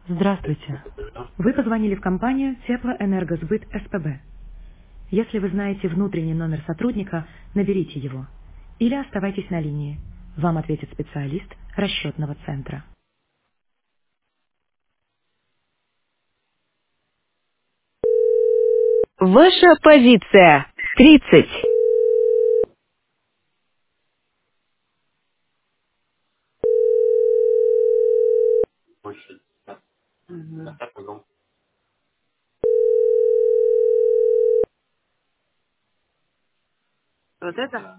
Здравствуйте. Вы позвонили в компанию Теплоэнергосбыт СПБ. Если вы знаете внутренний номер сотрудника, наберите его. Или оставайтесь на линии. Вам ответит специалист расчетного центра. Ваша позиция 30. Мгм. Вот это?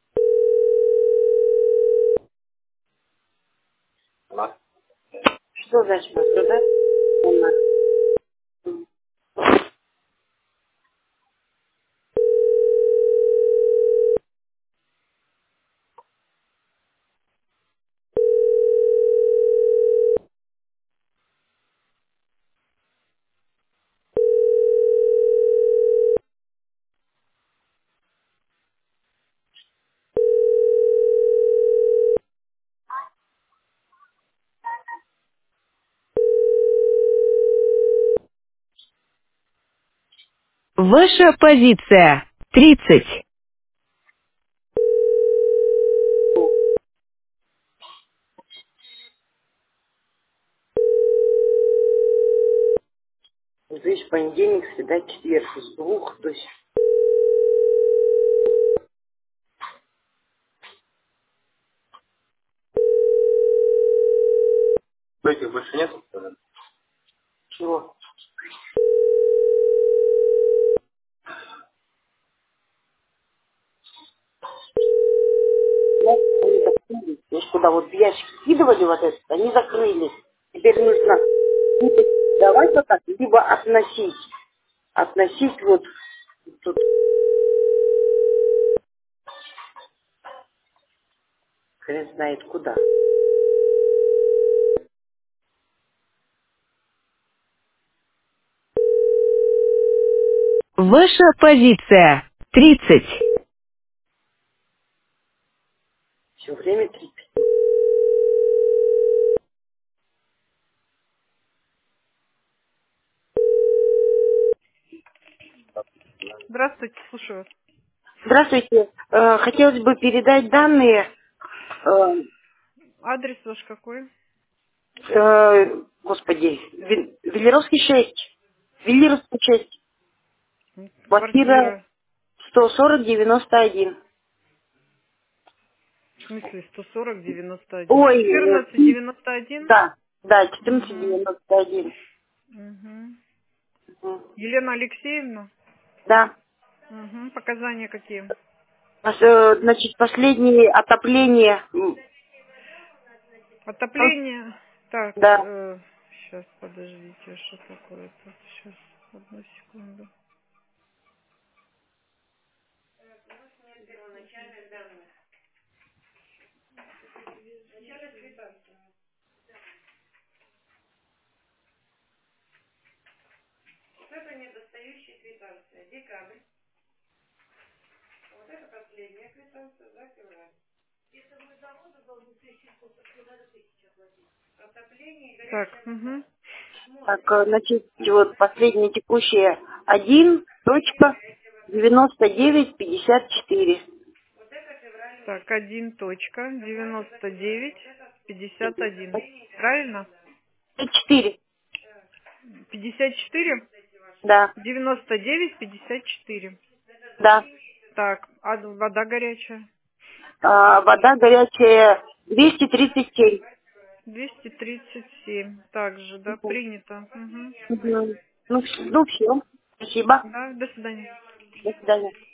Что значит вот это? Ваша позиция 30. Вот видишь, понедельник, среда, четверг, с 2 до Этих больше нет? Чего? Они закрылись. Видишь, куда вот в ящик скидывали вот это, они закрылись. Теперь нужно либо давать вот так, либо относить. Относить вот тут, хрен знает куда. Ваша позиция 30. Все время 30. Здравствуйте, слушаю вас. Здравствуйте. Хотелось бы передать данные, э, Адрес ваш какой? господи, Велеровский 6. Велеровский 6. Квартира Квартира. 140-91. В смысле 140-91? Ой, 14-91? да, да, Угу. 1491. Угу. Мгм. Елена Алексеевна? Да. Угу. Показания какие? Значит, последнее отопление. Отопление. Так, Да. сейчас, подождите, что такое тут? Сейчас, одну секунду. Так, угу. Так, значит, вот последнее текущее 1.9954. Так, 1.9951. Правильно? 4. 54? Да, 99-54. да. Так, а вода горячая? Вода горячая 237. 237. Также, да, Мгм. принято. Мгм. Мгм. Ну, все. Спасибо. Да, до свидания. До свидания.